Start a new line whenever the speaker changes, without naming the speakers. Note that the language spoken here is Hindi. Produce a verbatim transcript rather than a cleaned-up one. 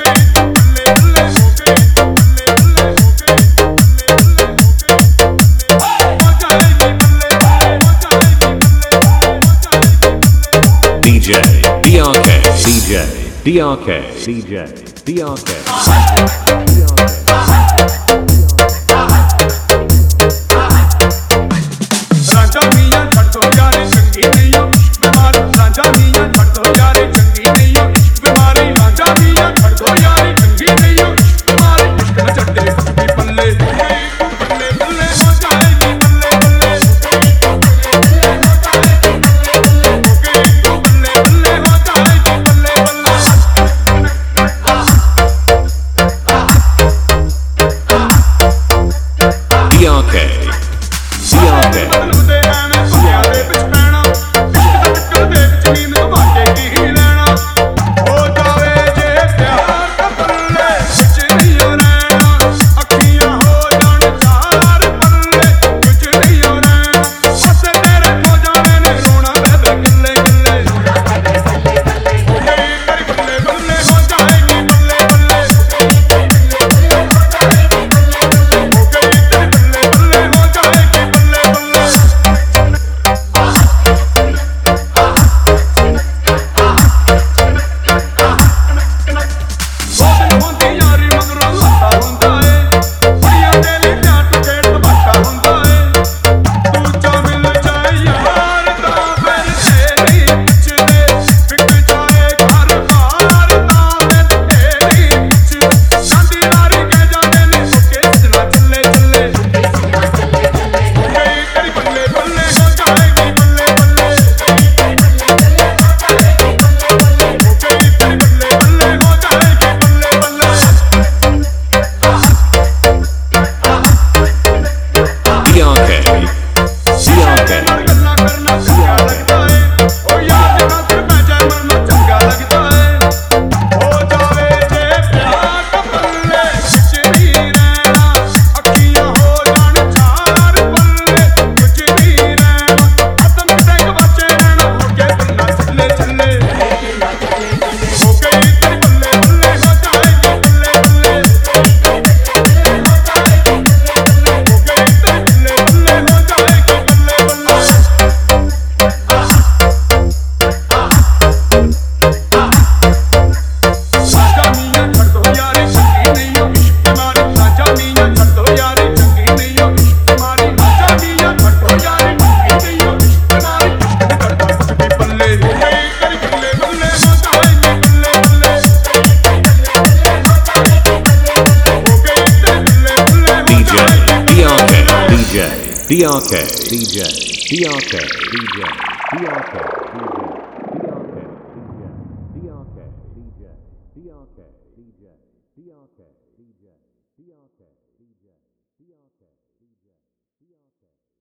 D J D R K D J D R K D J D R K
राजा मियां छड़ दो यारे चंगी नहीं हो बीमारी राजा मियां छड़ दो यारे चंगी नहीं हो बीमारी राजा मियां छड़ दो यारे चंगी नहीं हो बीमारी इश्क न चढ़े भी पल्ले पल्ले पल्ले हो जाएगी पल्ले पल्ले पल्ले पल्ले हो जाएगी पल्ले पल्ले
D R K D R K D R K D J D R K D J D R K D J D R K D R K D J D R K D J D R K D J D R K D J D R K D J D R K